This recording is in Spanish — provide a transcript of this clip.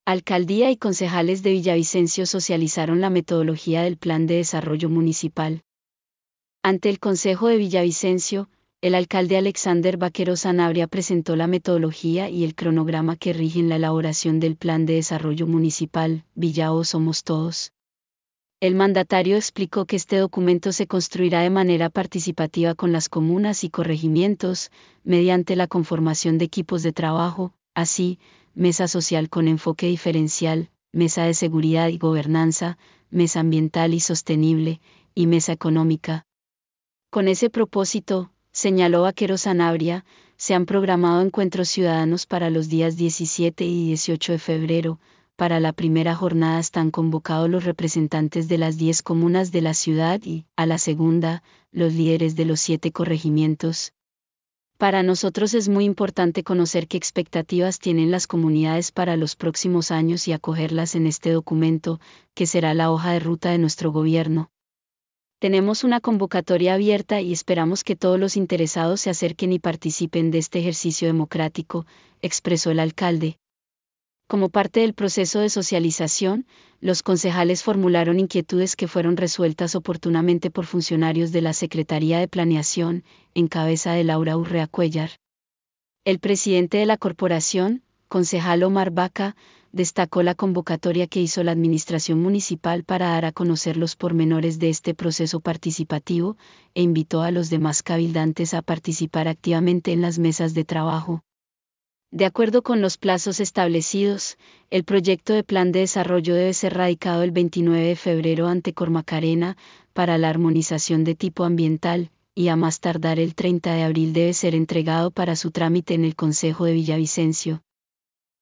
Alcaldía y concejales de Villavicencio socializaron la metodología del Plan de Desarrollo Municipal. Ante el Consejo de Villavicencio, el alcalde Alexander Vaquero Sanabria presentó la metodología y el cronograma que rigen la elaboración del Plan de Desarrollo Municipal, Villao Somos Todos. El mandatario explicó que este documento se construirá de manera participativa con las comunas y corregimientos, mediante la conformación de equipos de trabajo, así, mesa social con enfoque diferencial, mesa de seguridad y gobernanza, mesa ambiental y sostenible, y mesa económica. Con ese propósito, señaló Vaquero Sanabria, se han programado encuentros ciudadanos para los días 17 y 18 de febrero. Para la primera jornada están convocados los representantes de las 10 comunas de la ciudad y, a la segunda, los líderes de los 7 corregimientos. Para nosotros es muy importante conocer qué expectativas tienen las comunidades para los próximos años y acogerlas en este documento, que será la hoja de ruta de nuestro gobierno. Tenemos una convocatoria abierta y esperamos que todos los interesados se acerquen y participen de este ejercicio democrático, expresó el alcalde. Como parte del proceso de socialización, los concejales formularon inquietudes que fueron resueltas oportunamente por funcionarios de la Secretaría de Planeación, en cabeza de Laura Urrea Cuellar. El presidente de la corporación, concejal Omar Vaca, destacó la convocatoria que hizo la administración municipal para dar a conocer los pormenores de este proceso participativo, e invitó a los demás cabildantes a participar activamente en las mesas de trabajo. De acuerdo con los plazos establecidos, el proyecto de plan de desarrollo debe ser radicado el 29 de febrero ante Cormacarena, para la armonización de tipo ambiental, y a más tardar el 30 de abril debe ser entregado para su trámite en el Concejo de Villavicencio.